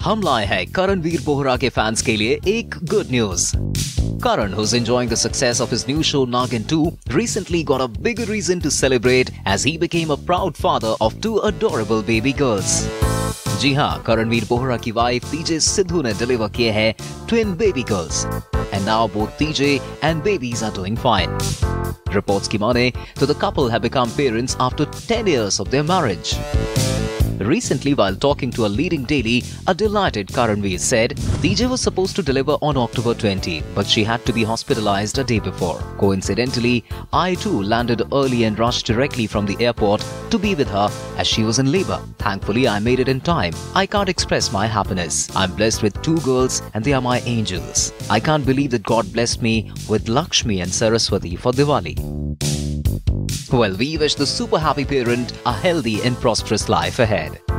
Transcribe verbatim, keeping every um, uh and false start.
हम लाए हैं करणवीर बोहरा के फैंस के लिए एक good news. Karan, who's enjoying the success of his new show Nagin two, recently got a big reason to celebrate as he became a proud father of two adorable baby girls. जी हाँ, करणवीर बोहरा की wife तीजे सिद्धू ने deliver किए हैं twin baby girls, and now both T J and babies are doing fine. Reports की माने तो the couple have become parents after ten years of their marriage. Recently, while talking to a leading daily, a delighted Karanveer said T J was supposed to deliver on October twentieth, but she had to be hospitalized a day before. Coincidentally, I too landed early and rushed directly from the airport to be with her as she was in labor. Thankfully, I made it in time. I can't express my happiness. I'm blessed with two girls and they are my angels. I can't believe that God blessed me with Lakshmi and Saraswati for Diwali. Well, we wish the super happy parent a healthy and prosperous life ahead.